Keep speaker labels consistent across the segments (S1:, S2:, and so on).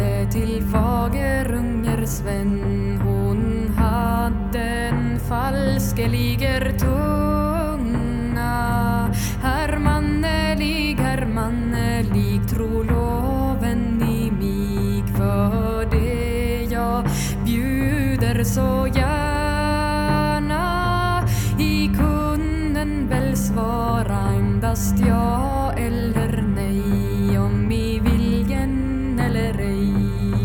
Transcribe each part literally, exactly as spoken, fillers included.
S1: talade till fagerunger Sven. Hon hade en falskeliger tunga. Hermannelig, hermannelig, tro loven i mig. För det jag bjuder så gärna. I kunden väl svara endast ja eller nej. Om i viljen eller ej.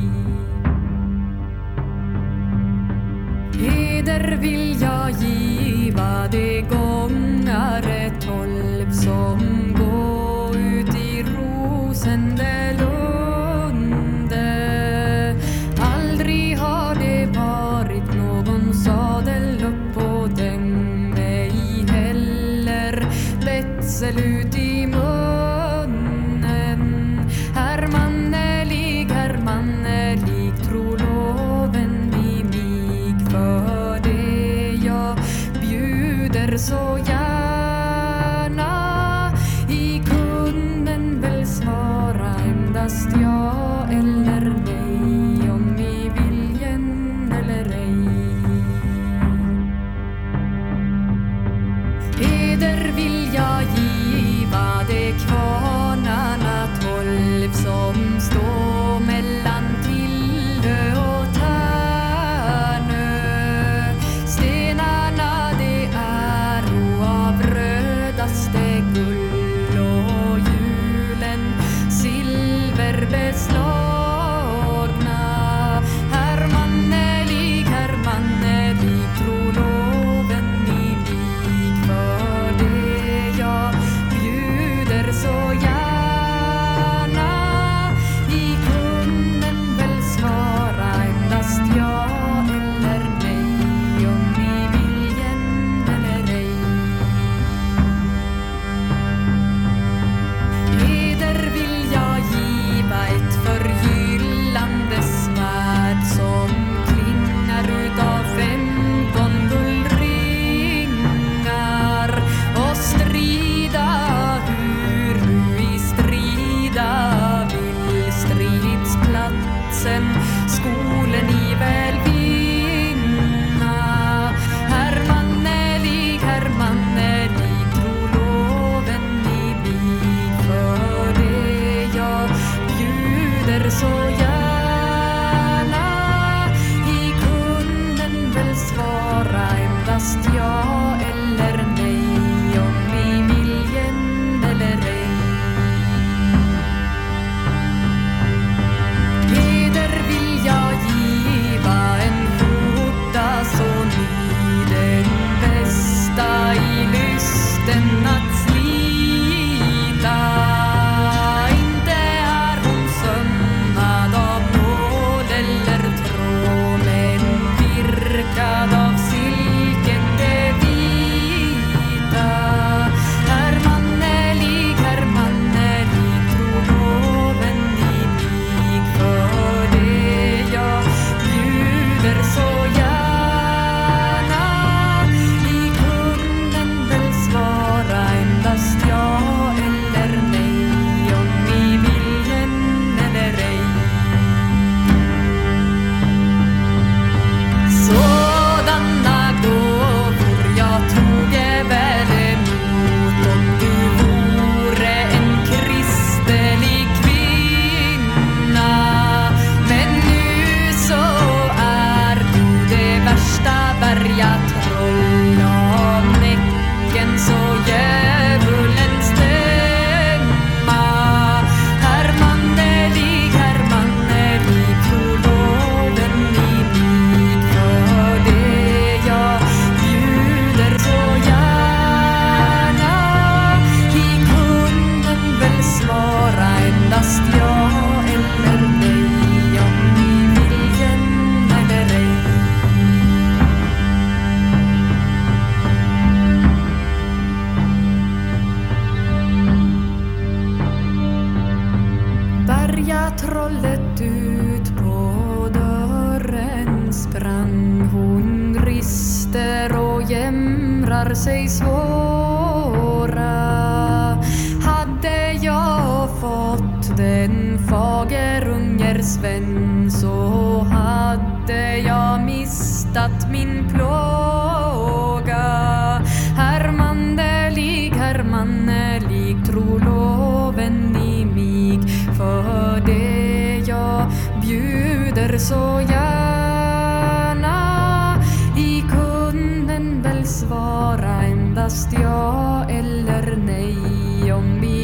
S1: Heder vill jag giva de gångare tolv som gå ut i Rosendelunde. Aldrig har det varit någon sadel upp på dem, ej heller betsel ut i munnen. Hermannelig, hermannelig, tro loven i mig. För det jag bjuder så gärna. I kunden väl svara endast ja eller nej. Om i viljen eller ej. Heder vill jag giva de kvarnarna tolv som står mellan Tillö och Tärnö. Stenarna det är av rödaste guld och julen silverbeslagna. Hermannelig, hermannelig, tro loven i mig. För det jag bjuder så gärna. I kunden väl svara endast ja eller nej. Om i viljen eller ej. Heder vill jag giva ett förgyllande svärd som klingar utav femton guldringar. Och strida hur du i strida vill. Stridsplatsen skolen i väl vinna. Hermannelig, hermannelig, tro loven i mig. För det jag bjuder så gärna. I kunden väl svara endast ja eller nej. Om i viljen eller ej. Heder vill jag giva en skjorta så ny, den bästa i lysten att slita. Inte är hon sömmad av nål eller tråd, men virkad av silken det vita. Hermannelig, hermannelig, tro loven i mig. För det jag bjuder så gärna. I kunden väl svara endast ja eller nej. Om i viljen eller ej. Sådana gåvor jag toge väl emot. Om du vore en kristelig kvinna. Men nu så är du det värsta bergatroll. Av näcken så djävulens stämma. Hermannelig, hermannelig, tro loven i mig. För det jag bjuder så gärna. I kunden väl svara endast ja eller nej. Om i viljen eller ej. Bergatrollet ut på dörren sprang. Hon rister och jämrar sig svåra. Hade jag fått den fagerunger Sven så hade jag mistat min plåga. Härmandelig, härmandelig, tro loven i mig, för det jag bjuder så gärna. I kunden väl svara endast ja eller nej, om vi